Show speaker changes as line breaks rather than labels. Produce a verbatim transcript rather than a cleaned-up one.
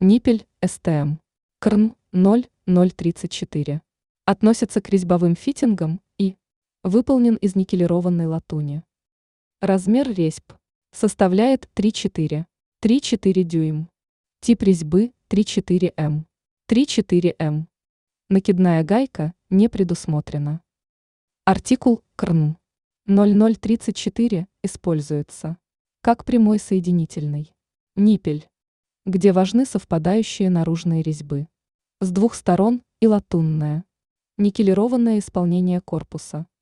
Ниппель эс тэ эм. КРН ноль ноль тридцать четыре. Относится к резьбовым фитингам и выполнен из никелированной латуни. Размер резьб составляет три-четыре, три-четыре дюйм. Тип резьбы три-четыре эм. три-четыре эм. Накидная гайка не предусмотрена. Артикул КРН ноль ноль тридцать четыре используется как прямой соединительный ниппель, где важны совпадающие наружные резьбы с двух сторон и латунное никелированное исполнение корпуса.